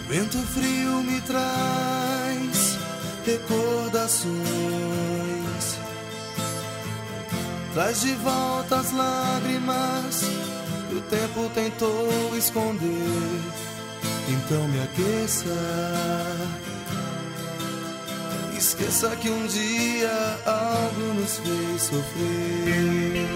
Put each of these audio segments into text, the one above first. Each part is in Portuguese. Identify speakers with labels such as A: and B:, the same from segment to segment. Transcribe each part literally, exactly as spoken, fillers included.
A: Vento frio me traz recordações, traz de volta as lágrimas que o tempo tentou esconder. Então me aqueça, esqueça que um dia algo nos fez sofrer.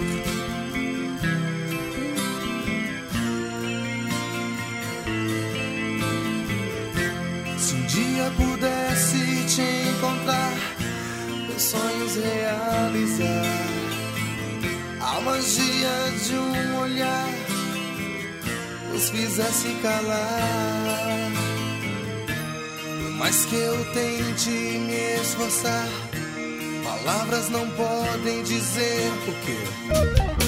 A: Se um dia pudesse te encontrar, meus sonhos realizar, a magia de um olhar nos fizesse calar. Por mais que eu tente me esforçar, palavras não podem dizer porquê.